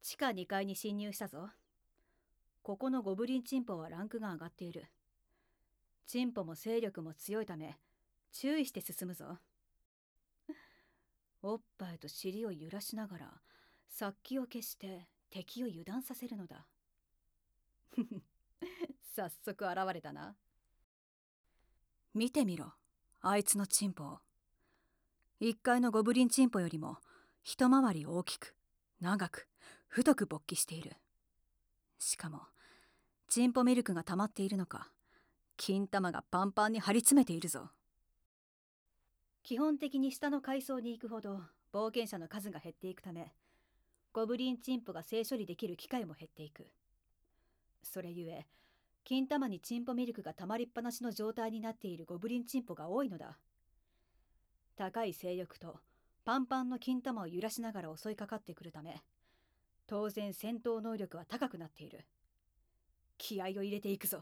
地下2階に侵入したぞ。ここのゴブリンチンポはランクが上がっている。チンポも勢力も強いため注意して進むぞ。おっぱいと尻を揺らしながら殺気を消して敵を油断させるのだ。早速現れたな。見てみろ、あいつのチンポを。1階のゴブリンチンポよりも一回り大きく長く太く勃起している。しかもチンポミルクが溜まっているのか、金玉がパンパンに張り詰めているぞ。基本的に下の階層に行くほど冒険者の数が減っていくため、ゴブリンチンポが性処理できる機会も減っていく。それゆえ金玉にチンポミルクが溜まりっぱなしの状態になっているゴブリンチンポが多いのだ。高い性欲とパンパンの金玉を揺らしながら襲いかかってくるため、当然戦闘能力は高くなっている。気合を入れていくぞ。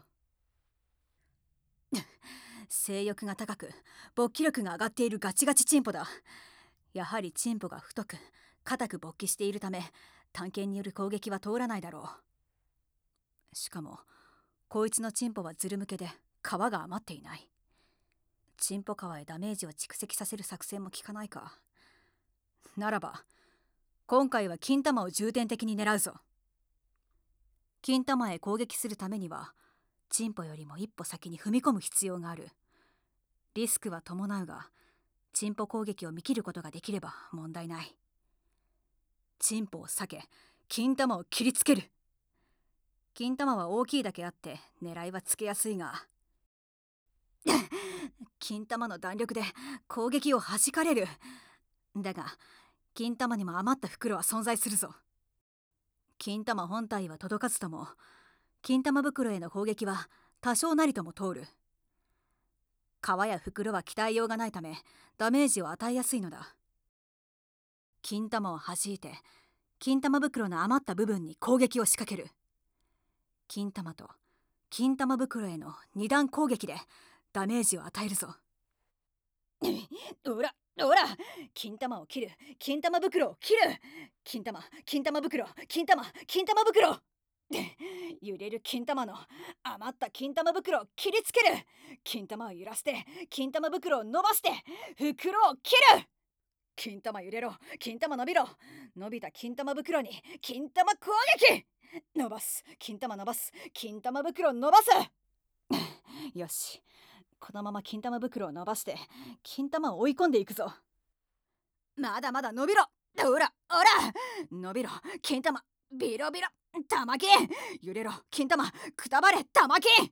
性欲が高く勃起力が上がっているガチガチチンポだ。やはりチンポが太く硬く勃起しているため、短剣による攻撃は通らないだろう。しかもこいつのチンポはズル向けで皮が余っていない。チンポ皮へダメージを蓄積させる作戦も効かないか。ならば今回は金玉を重点的に狙うぞ。金玉へ攻撃するためにはチンポよりも一歩先に踏み込む必要がある。リスクは伴うが、チンポ攻撃を見切ることができれば問題ない。チンポを避け金玉を切りつける。金玉は大きいだけあって狙いはつけやすいが金玉の弾力で攻撃を弾かれる。だが金玉にも余った袋は存在するぞ。金玉本体は届かずとも金玉袋への攻撃は多少なりとも通る。皮や袋は鍛えようがないためダメージを与えやすいのだ。金玉を弾いて金玉袋の余った部分に攻撃を仕掛ける。金玉と金玉袋への二段攻撃でダメージを与えるぞ。おらおら、金玉を切る、金玉袋を切る。金玉金玉袋、金玉金玉袋。揺れる金玉の余った金玉袋を切りつける。金玉を揺らして金玉袋を伸ばして袋を切る。金玉揺れろ、金玉伸びろ。伸びた金玉袋に金玉攻撃。伸ばす、金玉伸ばす、金玉袋伸ばす。よし、このまま金玉袋を伸ばして金玉を追い込んでいくぞ。まだまだ伸びろ。おらおら、伸びろ金玉、ビロビロ玉金。揺れろ金玉、くたばれ玉金。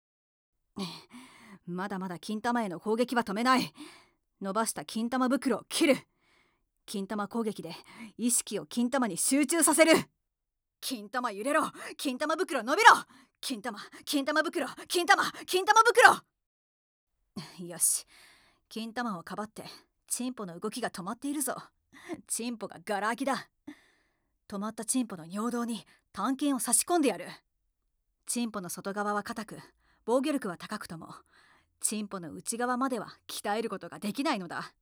まだまだ金玉への攻撃は止めない。伸ばした金玉袋を切る。金玉攻撃で意識を金玉に集中させる。金玉揺れろ、金玉袋伸びろ。金玉金玉袋、金玉金玉袋。よし、金玉をかばってチンポの動きが止まっているぞ。チンポがガラ空きだ。止まったチンポの尿道に短剣を差し込んでやる。チンポの外側は硬く防御力は高くとも、チンポの内側までは鍛えることができないのだ。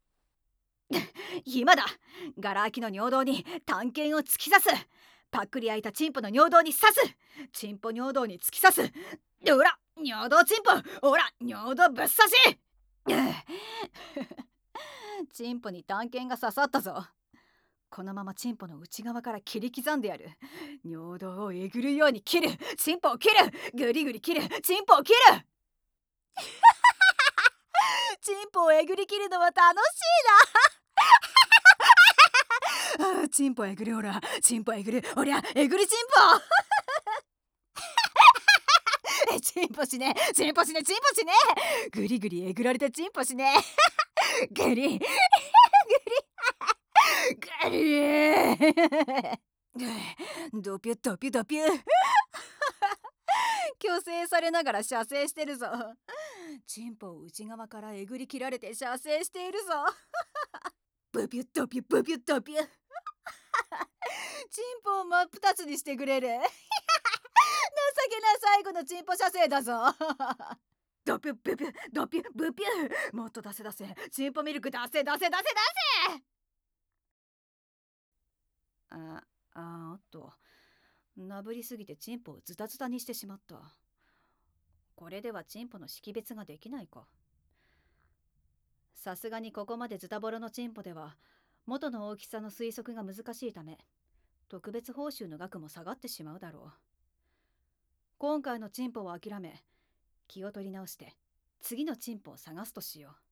今だ、ガラ空きの尿道に短剣を突き刺す。パックリ開いたチンポの尿道に刺す。チンポ尿道に突き刺す。おら尿道チンポ、おら尿道ぶっ刺し。チンポに短剣が刺さったぞ。このままチンポの内側から切り刻んでやる。尿道をえぐるように切る。チンポを切る。ぐりぐり切る。チンポを切る。チンポをえぐり切るのは楽しいな。チンポえぐる、おらチンポえぐる、おりゃえぐりチンポ。チンポしねチンポしねチンポしね。ぐりぐりえぐられてチンポしね。ぐりぐりぐり。ドピュドピュドピュ。虚勢されながら射精してるぞ。チンポを内側からえぐり切られて射精しているぞ。ブピュドピュブピュドピュ。チンポを真っ二つにしてくれる。情けな最後のチンポ射精だぞ。ドピュブピュドピュブピュ。もっと出せ出せ、チンポミルク出せ出せ出せ出せ。 あとなぶりすぎてチンポをズタズタにしてしまった。これではチンポの識別ができないか。さすがにここまでズタボロのチンポでは元の大きさの推測が難しいため、特別報酬の額も下がってしまうだろう。今回のチンポを諦め、気を取り直して次のチンポを探すとしよう。